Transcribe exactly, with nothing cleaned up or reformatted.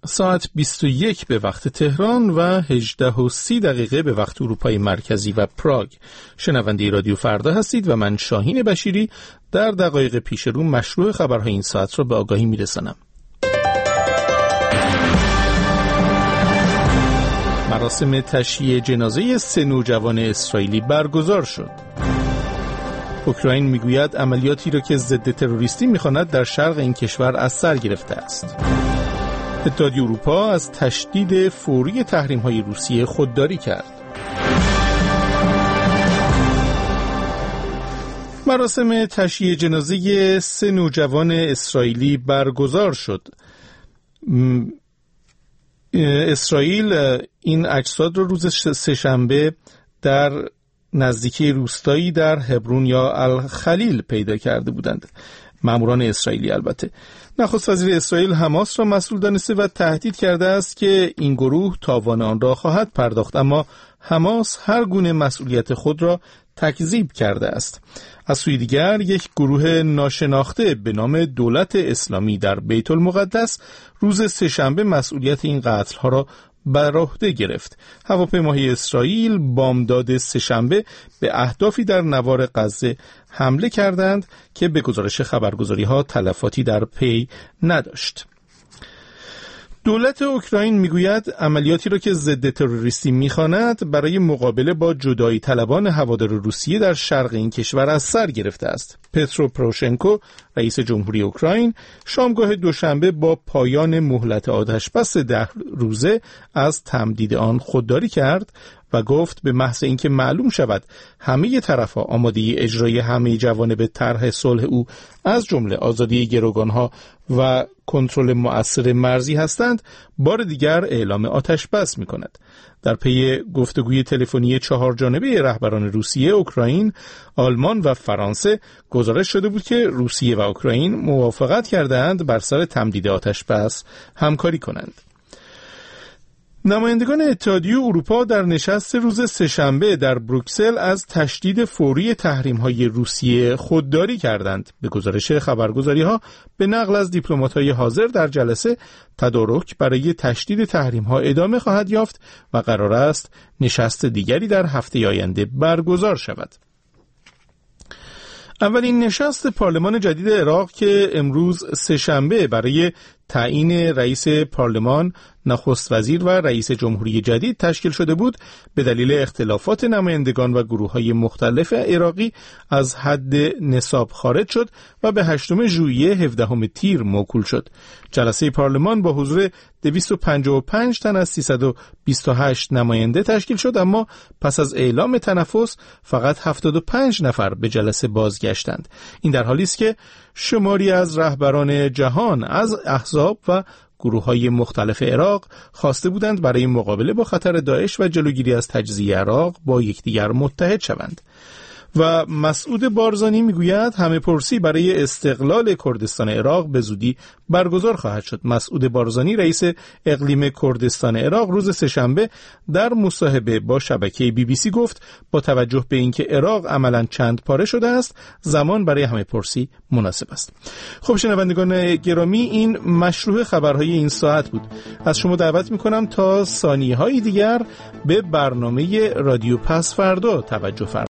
ساعت بیست و یک به وقت تهران و هجده و سی دقیقه به وقت اروپای مرکزی و پراگ. شنونده رادیو فردا هستید و من شاهین بشیری در دقایق پیش رو مشروع خبرهای این ساعت را به آگاهی میرسانم. مراسم تشییع جنازه سه نوجوان اسرائیلی برگزار شد. اوکراین میگوید عملیاتی را که ضد تروریستی میخواند در شرق این کشور از سر گرفته است. اتحادیه اروپا از تشدید فوری تحریم‌های روسیه خودداری کرد. مراسم تشییع جنازه سه نوجوان اسرائیلی برگزار شد. اسرائیل این اجساد را روز سه‌شنبه در نزدیکی روستایی در هبرون یا الخلیل پیدا کرده بودند. ماموران اسرائیلی البته. نخست وزیر اسرائیل حماس را مسئول دانسته و تهدید کرده است که این گروه تاوان آن را خواهد پرداخت، اما حماس هر گونه مسئولیت خود را تکذیب کرده است. از سوی دیگر یک گروه ناشناخته به نام دولت اسلامی در بیت المقدس روز سه‌شنبه مسئولیت این قتل‌ها را بر عهده گرفت. هواپیماهای اسرائیل بامداد سه‌شنبه به اهدافی در نوار غزه حمله کردند که به گزارش خبرگزاری‌ها تلفاتی در پی نداشت. دولت اوکراین میگوید عملیاتی را که ضد تروریستی میخواند برای مقابله با جدایی طلبان هوادار روسیه در شرق این کشور از سر گرفته است. پترو پروشنکو رئیس جمهوری اوکراین شامگاه دوشنبه با پایان مهلت آتشبس ده روزه از تمدید آن خودداری کرد و گفت به محض اینکه معلوم شود همه طرف‌ها آماده اجرای همه جوانب طرح صلح او از جمله آزادی گروگان‌ها و کنترل مؤثر مرزی هستند، بار دیگر اعلام آتش بس می‌کند. در پی گفتگوی تلفنی چهار جانبه رهبران روسیه، اوکراین، آلمان و فرانسه گزارش شده بود که روسیه و اوکراین موافقت کردند بر سر تمدید آتش بس همکاری کنند. نمایندگان اتحادیه اروپا در نشست روز سه‌شنبه در بروکسل از تشدید فوری تحریم‌های روسیه خودداری کردند. به گزارش خبرگزاری‌ها به نقل از دیپلمات‌های حاضر در جلسه، تدارک برای تشدید تحریم‌ها ادامه خواهد یافت و قرار است نشست دیگری در هفته آینده برگزار شود. اولین نشست پارلمان جدید عراق که امروز سه‌شنبه برای تعیین رئیس پارلمان، نخست وزیر و رئیس جمهوری جدید تشکیل شده بود، به دلیل اختلافات نمایندگان و گروه‌های مختلف عراقی از حد نصاب خارج شد و به هشتم ژوئیه هفدهم تیر موکول شد. جلسه پارلمان با حضور دویست و پنجاه و پنج تن از سیصد و بیست و هشت نماینده تشکیل شد، اما پس از اعلام تنفس فقط هفتاد و پنج نفر به جلسه بازگشتند. این در حالی است که شماری از رهبران جهان از احزاب و گروه‌های مختلف عراق خواسته بودند برای مقابله با خطر داعش و جلوگیری از تجزیه عراق با یکدیگر متحد شوند. و مسعود بارزانی میگوید همه پرسی برای استقلال کردستان عراق به زودی برگزار خواهد شد. مسعود بارزانی رئیس اقلیم کردستان عراق روز سه‌شنبه در مصاحبه با شبکه بی بی سی گفت با توجه به اینکه عراق عملاً چند پاره شده است، زمان برای همه پرسی مناسب است. خب شنوندگان گرامی، این مشروع خبرهای این ساعت بود. از شما دعوت میکنم تا ثانیه‌های دیگر به برنامه رادیو پس فردا توجه فرمایید.